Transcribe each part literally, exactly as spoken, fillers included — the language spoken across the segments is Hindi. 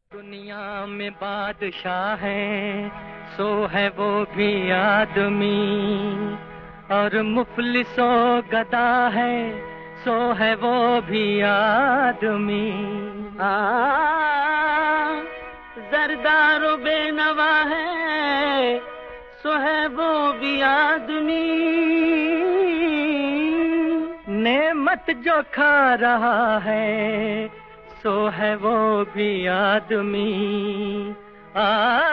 दुनिया में बादशाह है सो है वो भी आदमी, और मुफलिसो गदा है सो है वो भी आदमी। जरदारो बेनवा है सो है वो भी आदमी, नेमत जो खा रहा है सो है वो भी आदमी। आ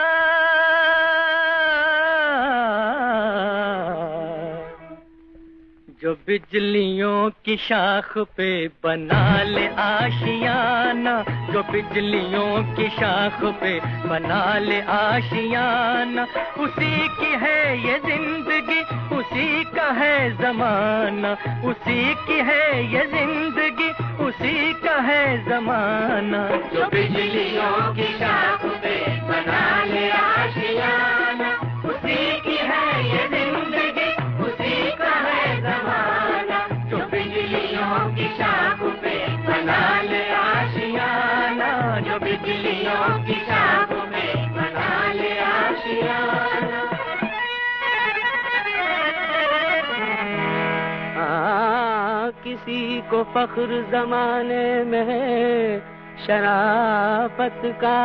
जो बिजलियों की शाख पे बना ले आशियाना, जो बिजलियों की शाख पे बना ले आशियाना, उसी की है ये जिंदगी उसी का है जमाना, उसी की है ये जिंदगी उसी का है जमाना। जो बिजलियों की शाख पे बना ले आशियाना, उसी की है ये जिंदगी उसी का है जमाना। जो बिजलियों की शाख पे बना ले आशियाना, जो बिजलियों की शाख पे बना ले आशियाना। किसी को फख्र जमाने में है शराफत का,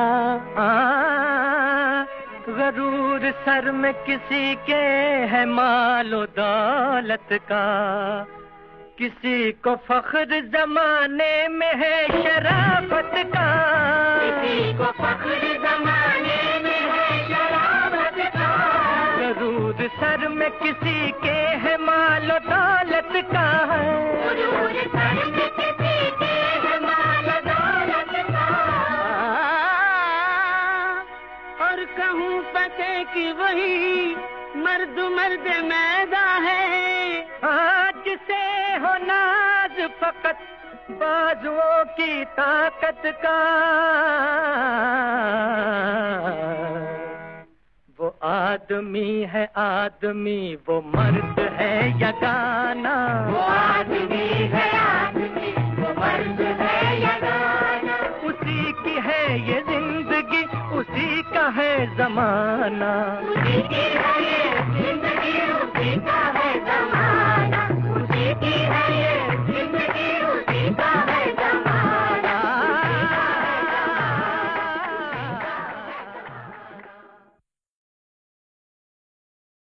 गरूर सर में किसी के है मालो दौलत का। किसी को फख्र जमाने में है शराफत का, किसी को फख्र जमाने में है शराफत का। गरूर सर में किसी के है मालो दौलत का, गरूर सर में किसी के है मालो दौलत का। और कहूँ पते कि वही मर्द मर्द मैदा है, आज से हो नाज फकत बाजुओं की ताकत का। वो आदमी है आदमी वो मर्द है यगाना, वो आदमी है आदमी वो मर्द है यगाना। उसी की है ये जिंदगी उसी का है जमाना, उसी की है ये जिंदगी उसी का